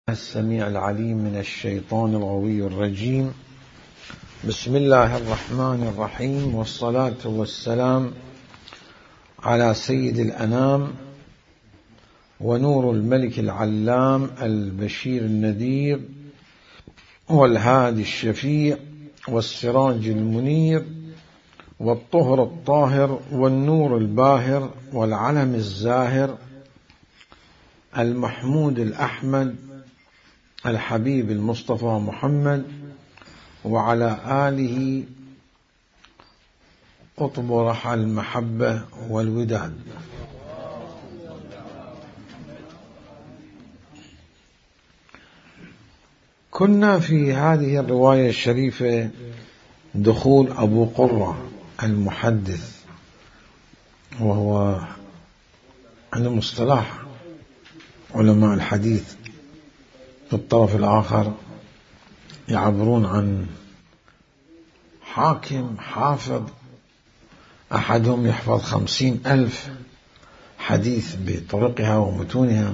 السميع العليم من الشيطان الغوي الرجيم. بسم الله الرحمن الرحيم، والصلاة والسلام على سيد الأنام ونور الملك العلام البشير النذير والهادي الشفيع والسراج المنير والطهر الطاهر والنور الباهر والعلم الزاهر المحمود الأحمد الحبيب المصطفى محمد وعلى آله قطب رحى المحبة والوداد. كنا في هذه الرواية الشريفة دخول أبو قرة المحدث، وهو عند مصطلح علماء الحديث في الطرف الآخر يعبرون عن حاكم حافظ، أحدهم يحفظ 50,000 حديث بطرقها ومتونها،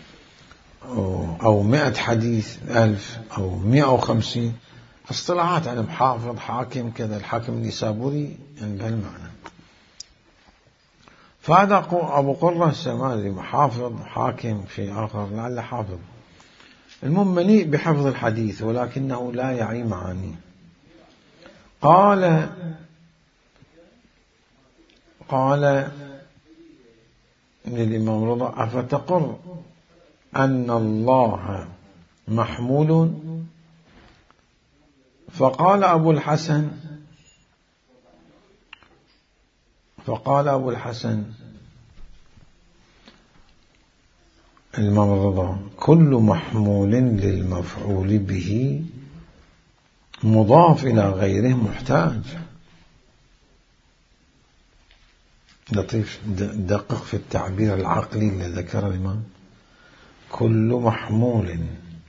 أو 100 حديث 1000 أو 150 اصطلاحات عن حافظ حاكم كذا، الحاكم النيسابوري يعني بهالمعنى. فهذا أبو قرة السمادري حافظ حاكم شيء آخر، لعل حافظ، المهم مليء بحفظ الحديث ولكنه لا يعي معانيه. قال للإمام رضا: أفتقر أن الله محمول؟ فقال أبو الحسن الإمام الرضا: كل محمول للمفعول به مضاف إلى غيره محتاج. لطيف، دقق في التعبير العقلي الذي ذكر الإمام. كل محمول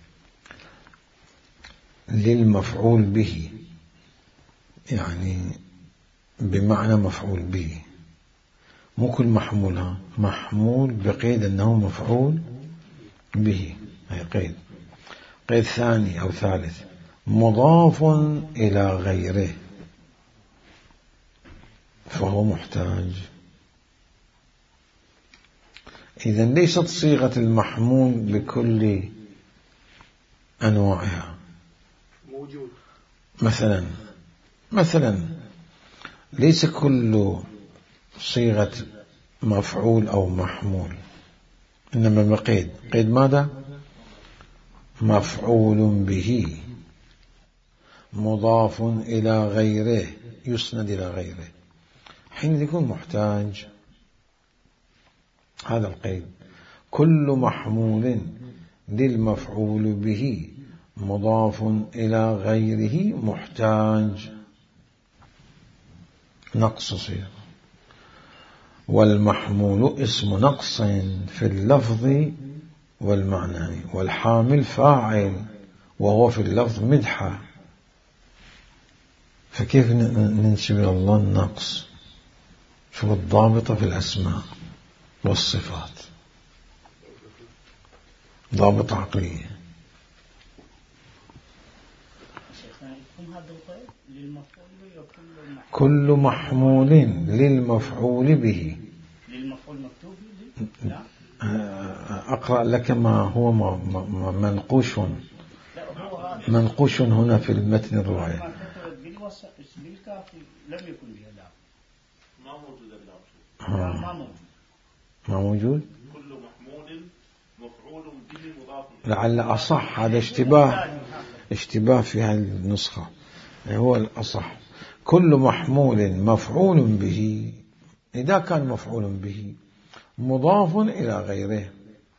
للمفعول به، يعني بمعنى مفعول به، مو كل محمولها، محمول بقيد أنه مفعول به، هي قيد ثاني أو ثالث، مضاف إلى غيره فهو محتاج. إذن ليست صيغة المحمول بكل أنواعها. موجود مثلا ليس كل صيغة مفعول أو محمول، إنما بقيد. قيد ماذا؟ مفعول به مضاف إلى غيره، يسند إلى غيره، حين يكون محتاج. هذا القيد: كل محمول للمفعول به مضاف إلى غيره محتاج. نقص صيغة. والمحمول اسم نقص في اللفظ والمعنى، والحامل فاعل وهو في اللفظ مدحة. فكيف ننسب إلى الله النقص؟ شوف الضابطة في الأسماء والصفات، ضابط عقلية. كل محمول للمفعول به. للمفعول مكتوب؟ أقرأ لك ما هو منقوش هنا في المتن الرواية. لم يكن بها لا، ما موجود. كل محمول مفعول به مضاف، لعل أصح. هذا اشتباه في هذه النسخة، هو الأصح. كل محمول مفعول به، إذا كان مفعول به مضاف إلى غيره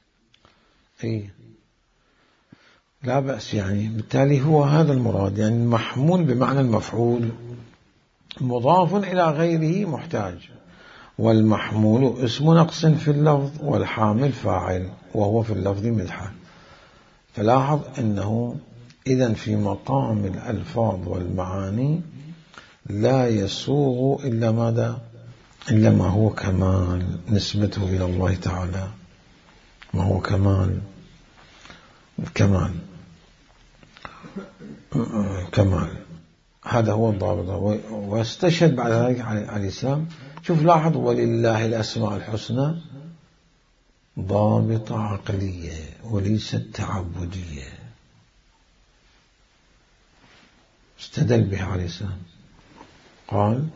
لا بأس، يعني بالتالي هو هذا المراد، يعني محمول بمعنى المفعول مضاف إلى غيره محتاج. والمحمول اسم نقص في اللفظ والحامل فاعل وهو في اللفظ مدحة. فلاحظ أنه إذن في مقام الألفاظ والمعاني لا يسوغ إلا ماذا؟ إلا ما هو كمال، نسبته إلى الله تعالى ما هو كمال. كمال. هذا هو الضابط. واستشهد بعد ذلك على الإسلام. شوف لاحظ: ولله الأسماء الحسنى، ضابطة عقلية وليست تعبدية. استدل بها عليه السلام، قال: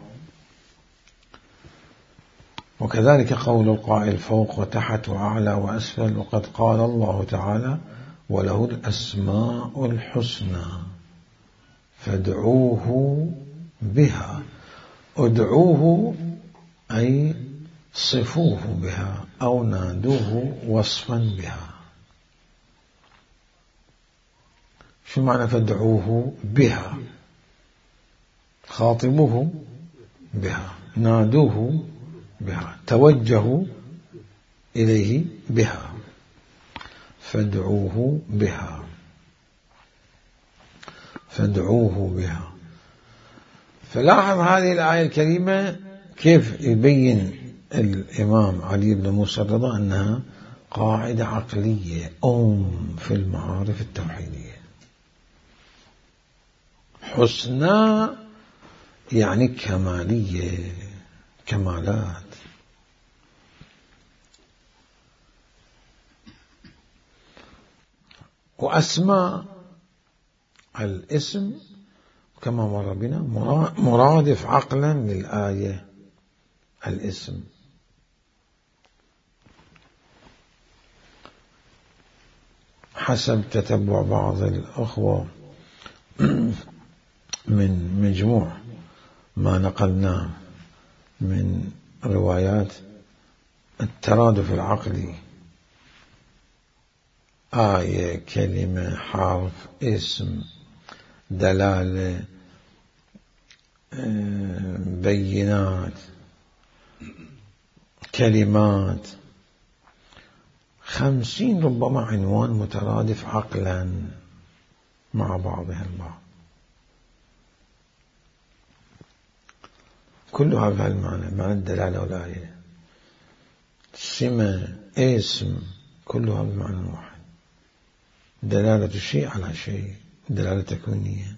وكذلك قول القائل: فوق وتحت وأعلى وأسفل، وقد قال الله تعالى: وله الأسماء الحسنى فادعوه بها. ادعوه أي صفوه بها أو نادوه وصفا بها. شو معنى فادعوه بها؟ خاطبوه بها، نادوه بها، توجهوا إليه بها، فادعوه بها، فادعوه بها. فلاحظ هذه الآية الكريمة كيف يبين الإمام علي بن موسى الرضا أنها قاعدة عقلية في المعارف التوحيدية. حسنى يعني كمالية، كمالات. وأسماء الاسم كما مر بنا مرادف عقلا للآية الاسم. حسب تتبع بعض الأخوة من مجموع ما نقلناه من روايات الترادف العقلي، آية، كلمة، حرف، اسم، دلالة، بينات، كلمات، 50 ربما عنوان مترادف عقلا مع بعضها البعض، كلها بهالمعنى، معنى الدلالة والآية. سمة، اسم، كلها بمعنى واحد، دلالة الشيء على شيء، دلالة تكوينية.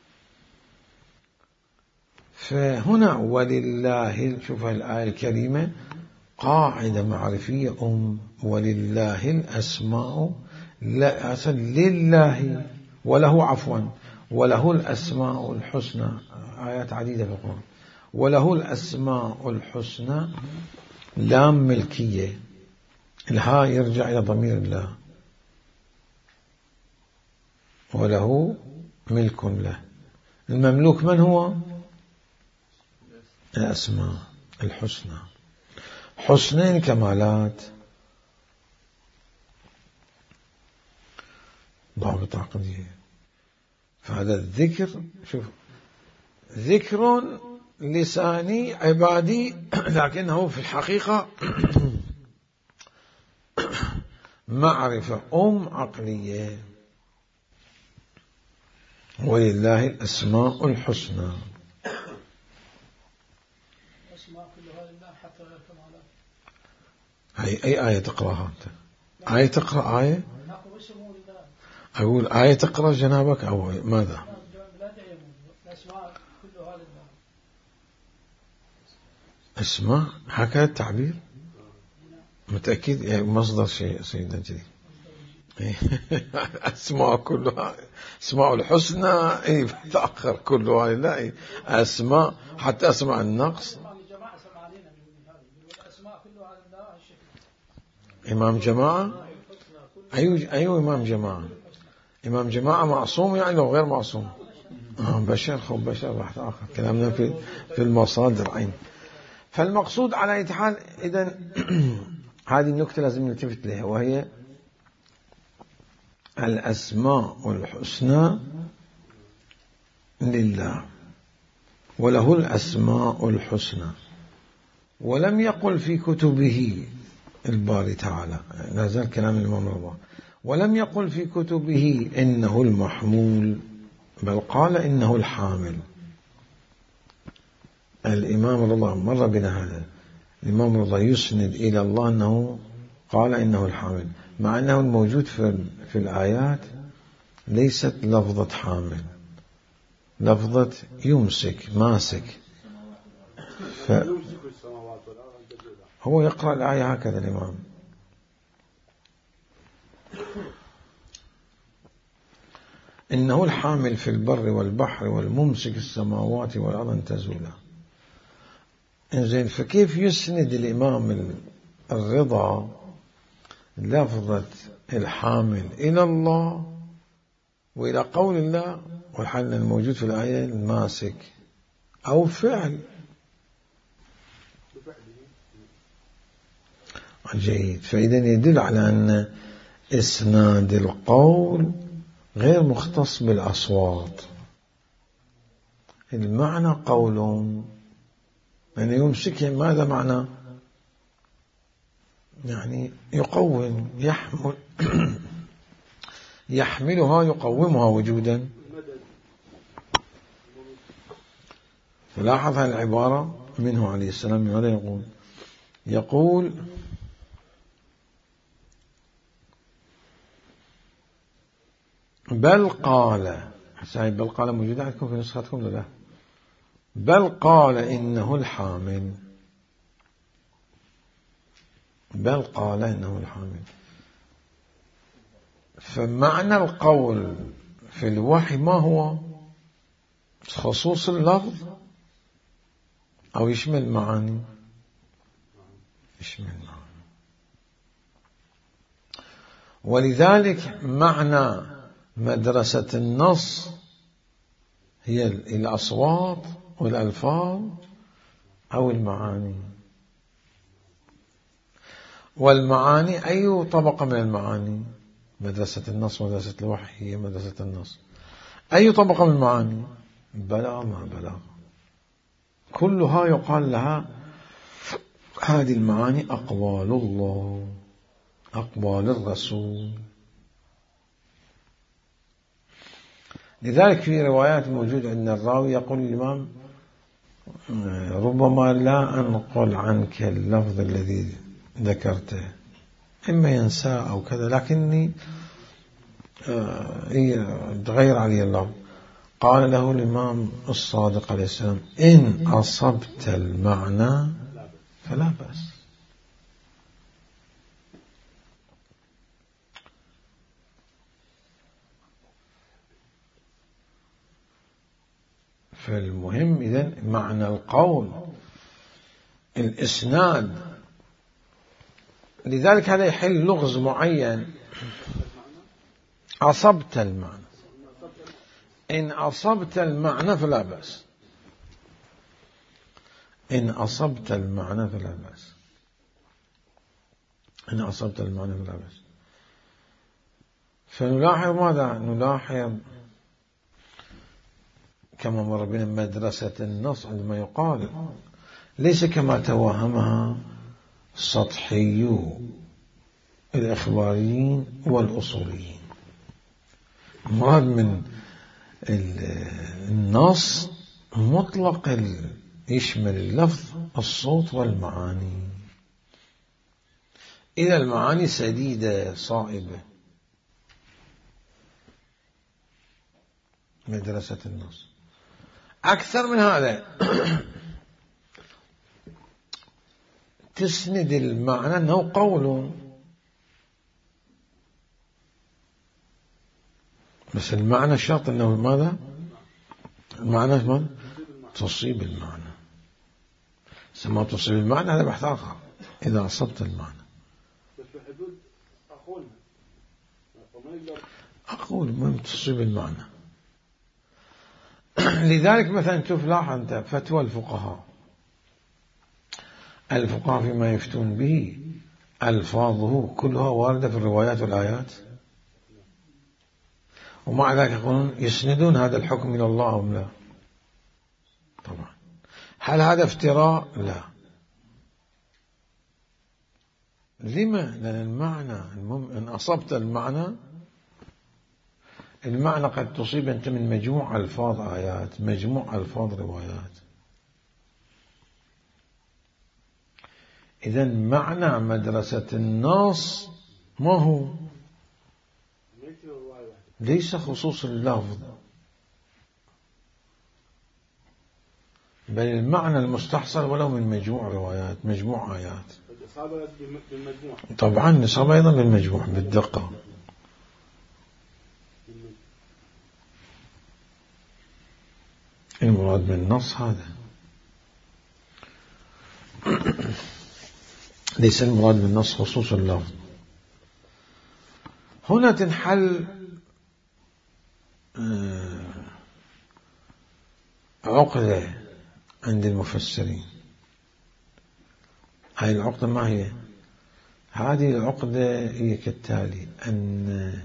فهنا ولله، شوف الآية الكريمة قاعدة معرفية ولله الأسماء، لا أصل لله وله الأسماء الحسنى، آيات عديدة في القرآن. وله الأسماء الحسنى لام ملكية، الهاء يرجع إلى ضمير الله، وله ملك له. المملوك من هو؟ الأسماء الحسنى، حسنين كمالات، ضابط عقلية. فهذا الذكر، شوف، ذكر لساني عبادي، لكنه في الحقيقة معرفة عقلية. ولله الأسماء الحسنى. أي آية تقرأها أنت؟ آية تقرأ آية؟ أقول آية تقرأ جنابك أو ماذا؟ أسماء هكذا التعبير؟ متأكد؟ يعني مصدر شيء سيدنا جديد. أسماء كلها، أسماء الحسنى تأخر كلها لله. أسماء حتى أسماء النقص. إمام جماعة؟ أيوة إمام جماعة. إمام جماعة معصوم يعني لو غير معصوم؟ بشر، خب بشر راح تأخر كلامنا في المصادر عين. فالمقصود على أي حال، إذن هذه النكتة لازم نلتفت لها، وهي الأسماء الحسنى لله، وله الأسماء الحسنى. ولم يقل في كتبه الباري تعالى، لا زال كلام الإمام رضا، ولم يقل في كتبه إنه المحمول، بل قال إنه الحامل. الإمام رضا مر بنا هذا، الإمام رضا يسند إلى الله أنه قال إنه الحامل، مع أنه الموجود في الآيات ليست لفظة حامل، لفظة يمسك، ماسك. هو يقرأ الآية هكذا الإمام. إنه الحامل في البر والبحر والممسك السماوات والأرض أن تزولا. إنزين، فكيف يسند الإمام الرضا لفظة الحامل إلى الله وإلى قول الله، والحال الموجود في الآية الماسك أو فعل؟ جيد. فإذا يدل على أن إسناد القول غير مختص بالأصوات. المعنى قول، يعني يمسك ماذا معنى؟ يعني يقوم، يحمل يحملها، يقومها وجودا. فلاحظ العبارة منه عليه السلام ماذا يقول بل قال، بل قال موجودة عندكم في نسختكم لا؟ بل قال إنه الحامل، بل قال إنه الحامل. فمعنى القول في الوحي ما هو؟ خصوص اللفظ أو يشمل معاني؟ يشمل معاني. ولذلك معنى مدرسة النص هي الأصوات والألفاظ أو المعاني. والمعاني أي طبقة من المعاني؟ مدرسة النص ومدرسة الوحي هي مدرسة النص. أي طبقة من المعاني؟ بلاغ، ما بلاغ، كلها يقال لها هذه المعاني أقوال الله، أقوال الرسول. لذلك في روايات موجودة أن الراوي يقول الإمام ربما لا أنقل عنك اللفظ الذي ذكرته، إما ينسى أو كذا، لكني تغير علي اللفظ. قال له الإمام الصادق عليه السلام إن أصبت المعنى فلا بأس. فالمهم إذن معنى القول الإسناد. لذلك هذا يحل لغز معين. أصبت المعنى، إن أصبت المعنى فلا بأس، إن أصبت المعنى فلا بأس، إن أصبت المعنى فلا بأس. فنلاحظ ماذا؟ نلاحظ كما مر بنا مدرسة النص عندما يقال ليس كما توهمها سطحي الإخباريين والأصوليين. مراد من النص مطلق يشمل اللفظ، الصوت والمعاني. إذا المعاني سديدة صائبة، مدرسة النص. أكثر من هذا تسند المعنى أنه قول، بس المعنى شرط أنه ماذا؟ المعنى ماذا؟ تصيب المعنى. ما تصيب المعنى هذا بحث آخر إذا أصبت المعنى. أقول مهم تصيب المعنى. لذلك مثلا تشوف لاحظ أنت فتوى الفقهاء فيما يفتون به ألفاظه كلها واردة في الروايات والآيات، ومع ذلك يقولون يسندون هذا الحكم إلى الله أو لا؟ طبعا. هل هذا افتراء؟ لا. لما؟ لأن المعنى إن أصبت المعنى قد تصيب أنت من مجموع ألفاظ آيات، مجموع ألفاظ روايات. إذن معنى مدرسة النص ما هو ليس خصوص اللفظ، بل المعنى المستحصل ولو من مجموع روايات، مجموع آيات. طبعا نصاب أيضا بالمجموع بالدقة. المراد بالنص هذا، ليس المراد بالنص خصوص اللفظ. هنا تنحل عقدة عند المفسرين. هذه العقدة ما هي؟ هذه العقدة هي كالتالي: أن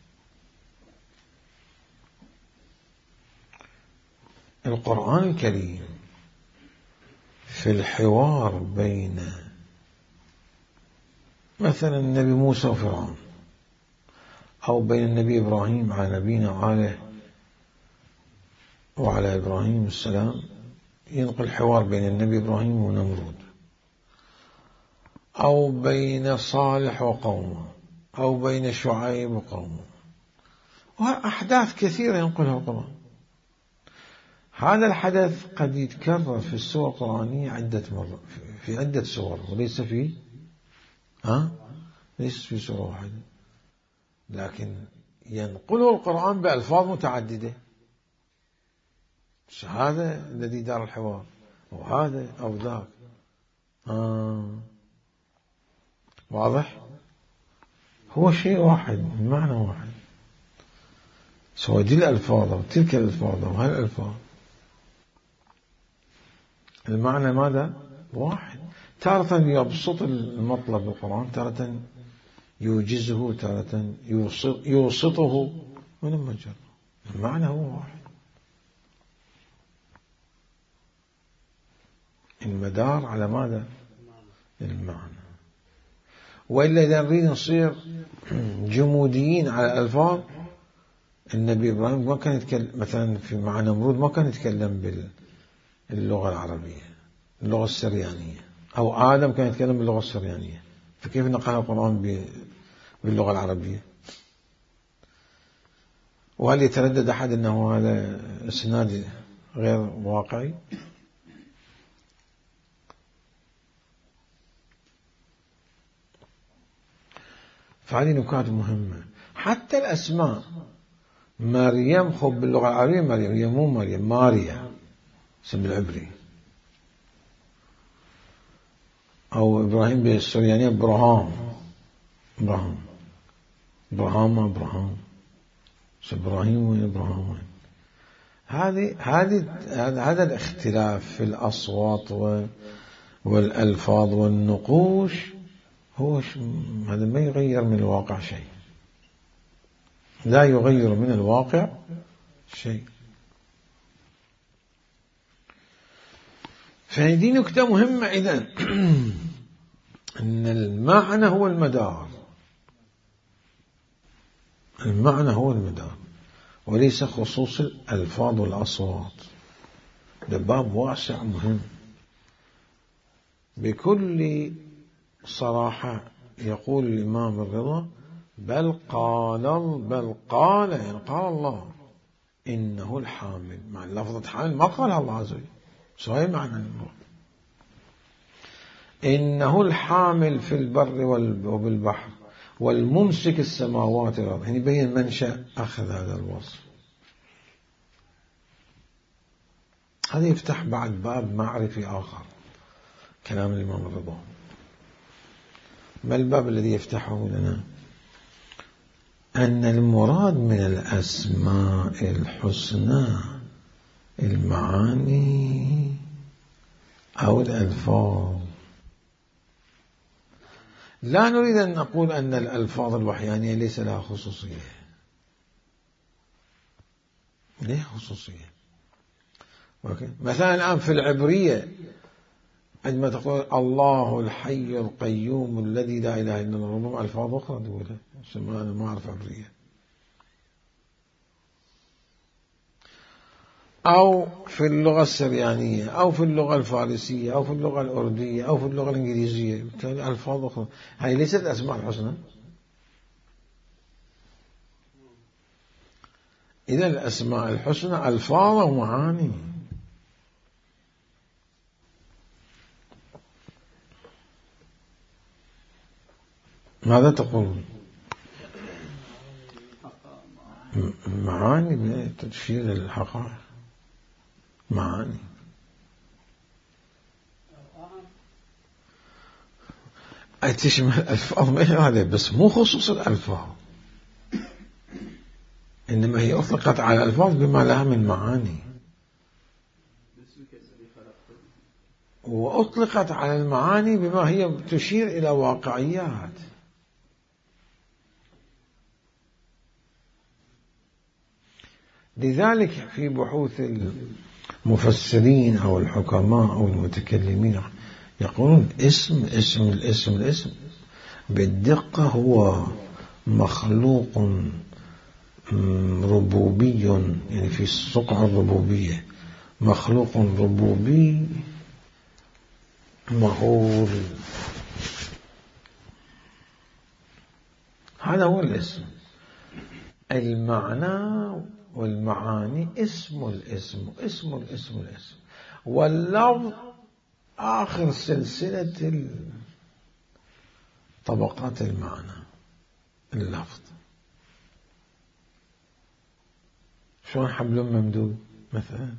القرآن الكريم في الحوار بين مثلا النبي موسى وفرعون، أو بين النبي إبراهيم على نبينا وعلى إبراهيم السلام، ينقل حوار بين النبي إبراهيم ونمرود، أو بين صالح وقومه، أو بين شعيب وقومه، وأحداث كثيرة ينقلها القرآن. هذا الحدث قد يتكرر في السور القرآنية عدة مرات في عدة سور، وليس ليس في سورة واحدة، لكن ينقله القرآن بألفاظ متعددة. هذا الذي دار الحوار، وهذا أو ذاك. واضح؟ هو شيء واحد، المعنى واحد، سواء دي الألفاظ أو تلك الألفاظ أو هالألفاظ، المعنى ماذا؟ واحد. تارة يبسط المطلب بالقرآن، تارة يوجزه، تارة يوسطه من المجر. المعنى هو واحد، المدار على ماذا؟ المعنى. وإلا إذا نريد نصير جموديين على الألفاظ، النبي إبراهيم ما كان يتكلم مثلا مع نمرود، ما كان يتكلم باللغة العربية، اللغة السريانية، أو آدم كان يتكلم باللغة السريانية، فكيف نقل القرآن باللغة العربية؟ وهل يتردد أحد أنه هذا إسناد غير واقعي؟ فهذه نكات مهمة. حتى الأسماء، مريم خب باللغة العربية مريم، هي مو مريم، ماريا اسم العبري، أو إبراهيم بالسريانية برهام، إبراهيم إبراهيم وإبراهيم. هذا الاختلاف في الأصوات والألفاظ والنقوش هذا ما يغير من الواقع شيء، لا يغير من الواقع شيء. فهذه نكتة مهمة إذن أن المعنى هو المدار، المعنى هو المدار وليس خصوص الألفاظ والأصوات. ده باب واسع مهم. بكل صراحة يقول الإمام الرضا: بل قال يعني قال الله إنه الحامل، مع لفظة حامل ما قالها الله عز وجل، صحيح معنى المراد. إنه الحامل في البر وبالبحر والممسك السماوات والأرض، يعني يبين منشأ أخذ هذا الوصف. هذا يفتح بعد باب معرفي آخر، كلام الإمام الرضا. ما الباب الذي يفتحه لنا؟ أن المراد من الأسماء الحسنى المعاني أو الألفاظ. لا نريد أن نقول أن الألفاظ الوحيانية ليس لها خصوصية، ليه خصوصية. مثلا الآن في العبرية عندما تقول الله الحي القيوم الذي لا إله إلا الله، ربما ألفاظ أخرى تقولها، أنا ما أعرف عبرية. أو في اللغة السريانية، أو في اللغة الفارسية، أو في اللغة الأردية، أو في اللغة الإنجليزية، بالتالي ألفاظ أخرى. هذه ليست الأسماء الحسنى، إذا الأسماء الحسنى ألفاظ ومعاني. ماذا تقول؟ معاني تشير للحقائق، معاني. أي تشمل الألفاظ، ما هي هذا بس مو خصوص الألفاظ، إنما هي أطلقت على الألفاظ بما لها من معاني، وأطلقت على المعاني بما هي تشير إلى واقعيات. لذلك في بحوث المفسرين أو الحكماء أو المتكلمين يقولون الاسم بالدقة هو مخلوق ربوبي، يعني في الصقع الربوبية، مخلوق ربوبي مهول. هذا هو الاسم. المعنى والمعاني اسم الاسم، واللفظ آخر سلسلة طبقات المعنى، اللفظ. شلون حبل ممدود مثلا،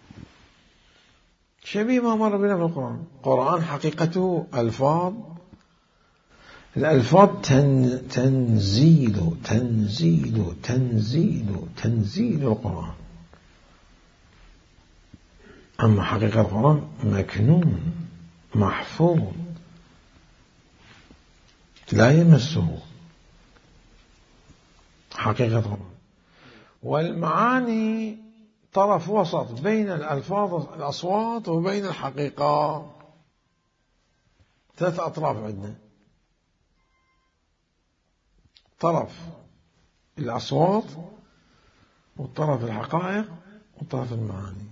شبيه ما مر بنا في القرآن. القرآن حقيقته ألفاظ، الألفاظ تنزيل القرآن. أما حقيقة القرآن مكنون محفوظ لا يمسه، حقيقة القرآن. والمعاني طرف وسط بين الألفاظ الأصوات وبين الحقيقة، ثلاث أطراف عندنا: طرف الأصوات، وطرف الحقائق، وطرف المعاني.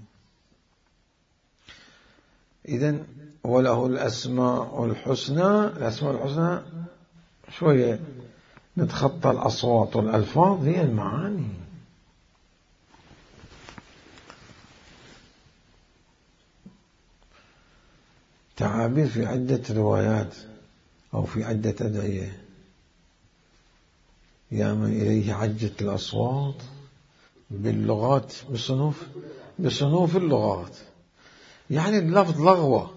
إذن وله الأسماء الحسنى شوية نتخطى الأصوات والألفاظ، هي المعاني. تعابير في عدة روايات أو في عدة أدعية: يا من إليه عجت الأصوات باللغات بصنوف اللغات. يعني اللفظ لغوة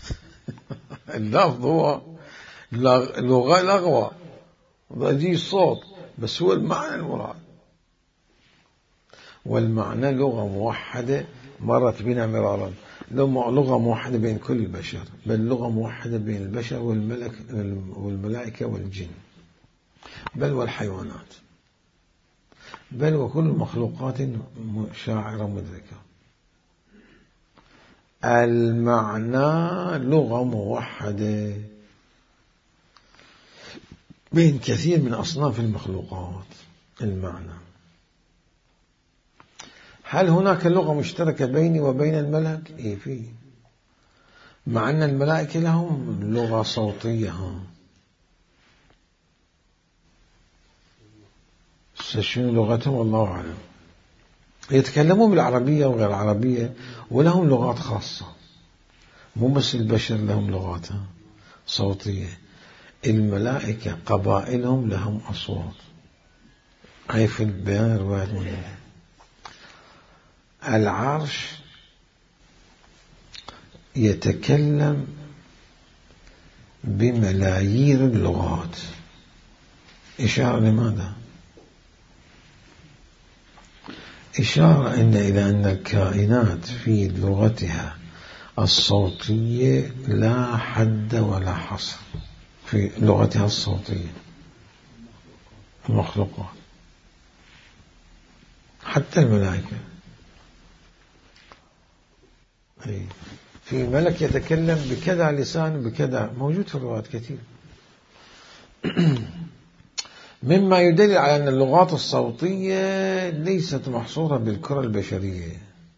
اللفظ هو لغة لغوة ضجيج الصوت، بس هو المعنى المراد. والمعنى لغة موحدة مرت بنا مرارا، لغة موحدة بين كل البشر، بل لغة موحدة بين البشر والملائكة والجن، بل والحيوانات، بل وكل المخلوقات شاعرة مدركة. المعنى لغة موحدة بين كثير من أصناف المخلوقات. المعنى. هل هناك لغة مشتركة بيني وبين الملك؟ إيه، فيه، مع أن الملائكة لهم لغة صوتية. شنو لغتهم الله أعلم. يتكلمون بالعربية وغير العربية، ولهم لغات خاصة، مو بس البشر لهم لغات صوتية. الملائكة قبائلهم لهم أصوات، أي في البيان الروايات منها. العرش يتكلم بملايير اللغات. إشارة لماذا؟ إشارة إلى أن الكائنات في لغتها الصوتية لا حد ولا حصر، في لغتها الصوتية المخلوقات، حتى الملائكة. في ملك يتكلم بكذا لسان بكذا، موجود في الروايات كثير. مما يدل على أن اللغات الصوتية ليست محصورة بالكرة البشرية.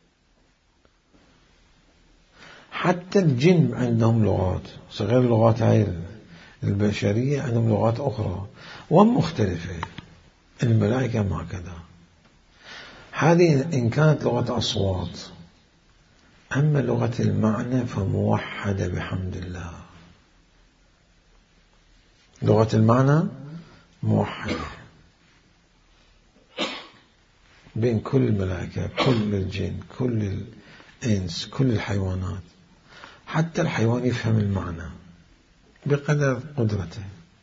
حتى الجن عندهم لغات، غير اللغات هاي البشرية، عندهم لغات أخرى ومختلفة. الملائكة ما كذا. هذه إن كانت لغة أصوات. أما لغة المعنى فموحدة بحمد الله. لغة المعنى موحدة بين كل الملائكة، كل الجن، كل الإنس، كل الحيوانات. حتى الحيوان يفهم المعنى بقدر قدرته.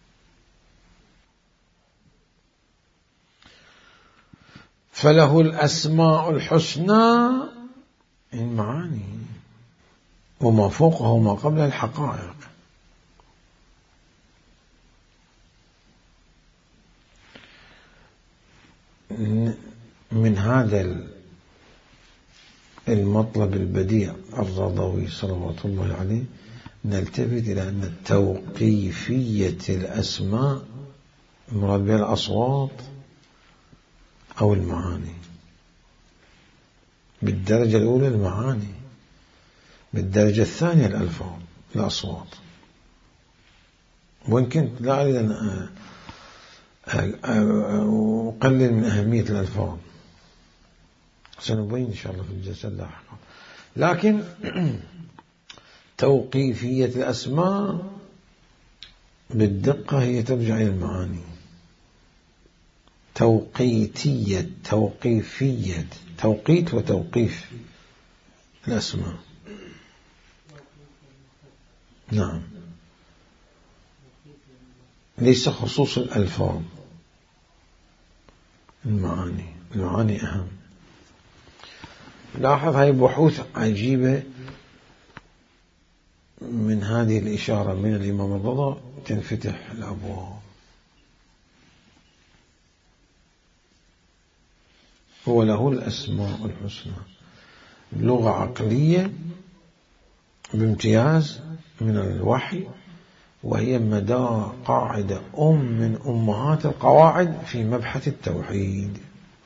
فله الأسماء الحسنى، المعاني، وما فوقه ما قبل الحقائق. من هذا المطلب البديع الرضوي صلوات الله عليه نلتفت إلى أن توقيفية الأسماء مراد بها الأصوات أو المعاني. بالدرجة الأولى المعاني، بالدرجة الثانية الألفاظ، الأصوات. وإن كنت لا أريد أن أقلل من أهمية الألفاظ، سنبين إن شاء الله في الجلسة اللاحقة. لكن توقيفية الأسماء بالدقة هي ترجع إلى المعاني. توقيتية، توقيفية، توقيت وتوقيف الأسماء. نعم، ليس خصوص الألفاظ، المعاني أهم. لاحظ هاي بحوث عجيبة من هذه الإشارة من الإمام الرضا تنفتح الأبواب. هو له الأسماء الحسنى، لغة عقلية بامتياز من الوحي، وهي مدار قاعدة من أمهات القواعد في مبحث التوحيد.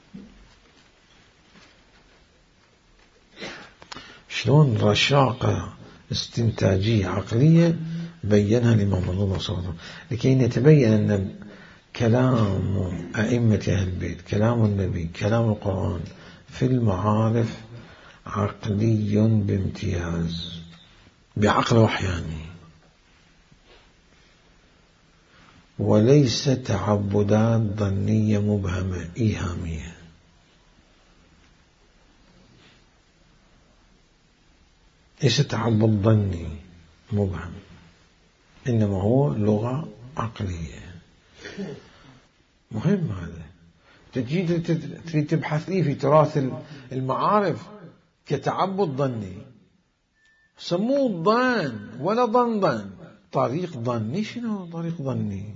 شلون رشاقة استنتاجية عقلية بينها الإمام الرضا صلى الله عليه وسلم، لكي نتبين أن كلام أئمة أهل البيت، كلام النبي، كلام القرآن في المعارف عقلي بامتياز، بعقل وحياني، وليس تعبدات ظنية مبهمة إيهامية. ليس تعبد ظني مبهم، إنما هو لغة عقلية. مهم هذا. تريد تبحث لي في تراث المعارف كتعبد ظني، سموه الظن ولا ظن. طريق ظني، شنو طريق ظني؟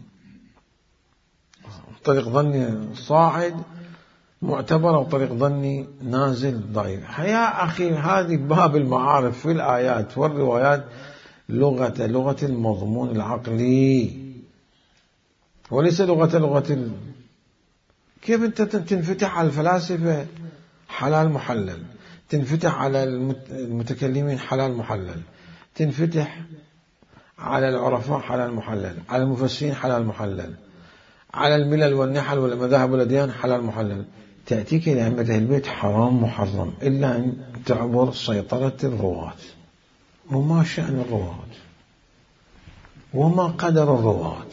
طريق ظني صاعد معتبر، أو طريق ظني نازل ضعيف. يا أخي، هذه باب المعارف في الآيات والروايات لغة المضمون العقلي، وليس لغة كيف أنت تنفتح على الفلاسفة حلال محلل، تنفتح على المتكلمين حلال محلل، تنفتح على العرفاء حلال محلل، على المفسرين حلال محلل، على الملل والنحل والمذاهب والأديان حلال محلل. تأتيك إلى أئمة أهل البيت حرام محرم، إلا أن تعبر سيطرة الرواة. وما شأن الرواة، وما قدر الرواة،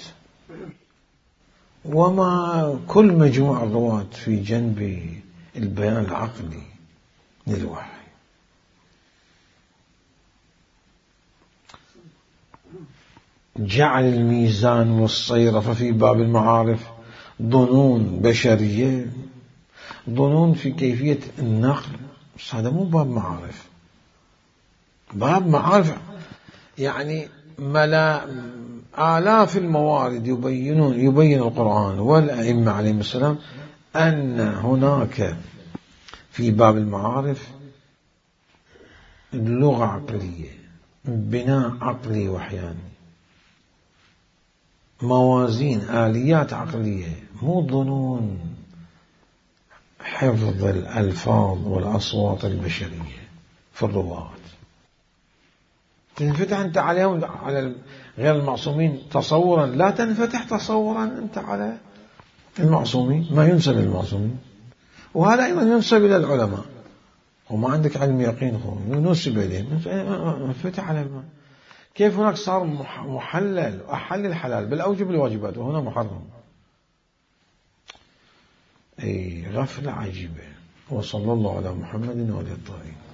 وما كل مجموع الرواة في جنب البيان العقلي للوحي. جعل الميزان والصيرفة في باب المعارف ظنون بشرية، ظنون في كيفية النقل. هذا مو باب معارف. باب معارف يعني آلاف الموارد يبين القرآن والأئمة عليهم السلام أن هناك في باب المعارف لغة عقلية، بناء عقلي وحياني، موازين، آليات عقلية، مو ظنون حفظ الألفاظ والأصوات البشرية في الرواة. تنفتح أنت عليهم، على غير المعصومين تصورا، لا تنفتح تصورا أنت على المعصومين، ما ينسب للمعصومين. وهذا أيضا ينسب إلى العلماء، وما عندك علم يقين ينسب إليهم، فتح على الماء. كيف هناك صار محلل وأحل الحلال بل أوجب الواجبات وهنا محرم؟ غفلة عجيبة. وصلى الله على محمد وعلى الطاهرين.